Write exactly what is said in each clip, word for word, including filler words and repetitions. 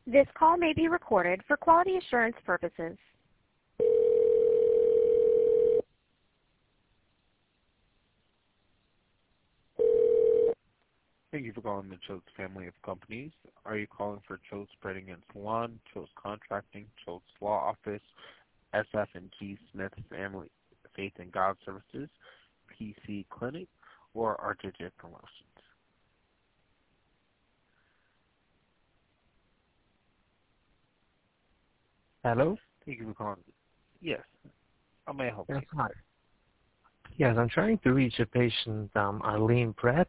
This call may be recorded for quality assurance purposes. Thank you for calling the Choate family of companies. Are you calling for Choate Spreading and Salon, Choate Contracting, Choate's Law Office, S F and G Smith Family Faith and God Services, P C Clinic, or R J J Promotions? Hello? Thank you for calling. Yes. How may I help Yes, you? hi. Yes, I'm trying to reach a patient, um, Arlene Pratt.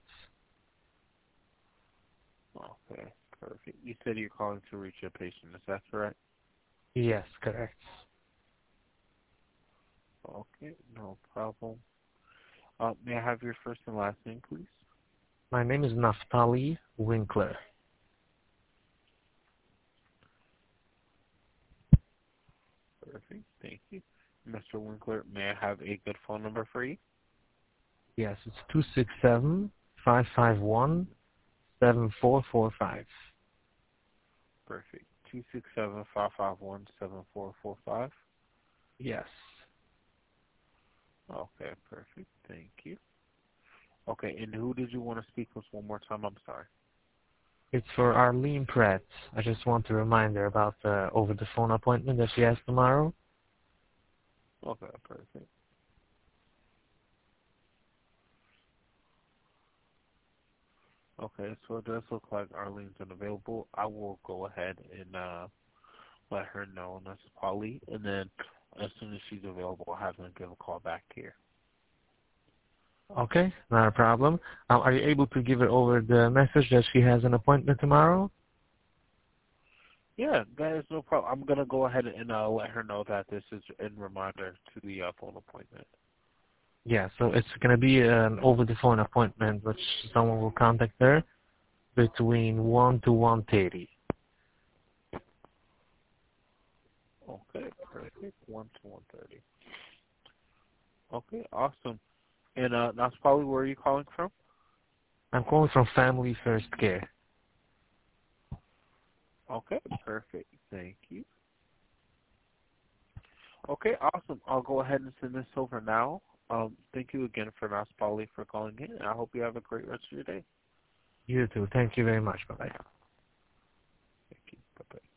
Okay, perfect. You said you're calling to reach a patient. Is that correct? Yes, correct. Okay, no problem. Uh, may I have your first and last name, please? My name is Naftali Winkler. Perfect. Thank you. Mister Winkler, may I have a good phone number for you? Yes, it's two six seven, five five one, seven four four five. Perfect. Two six seven five five one seven four four five. Yes. Okay, perfect. Thank you. Okay, and who did you want to speak with one more time? I'm sorry. It's for Arlene Pratt. I just want to remind her about the over-the-phone appointment that she has tomorrow. Okay, perfect. Okay, so it does look like Arlene's unavailable. I will go ahead and uh, let her know, and that's Polly, and then as soon as she's available, I'll have them give a call back here. Okay, not a problem. Um, are you able to give her over the message that she has an appointment tomorrow? Yeah, that is no problem. I'm going to go ahead and uh, let her know that this is in reminder to the uh, phone appointment. Yeah, so it's going to be an over-the-phone appointment, which someone will contact her between one to one thirty. Okay, perfect. one to one thirty. Okay, awesome. And uh, that's probably where you're calling from? I'm calling from Family First Care. Okay, perfect. Thank you. Okay, awesome. I'll go ahead and send this over now. Um, thank you again for Nas Polly for calling in, and I hope you have a great rest of your day. You too. Thank you very much. Bye-bye. Thank you. Bye-bye.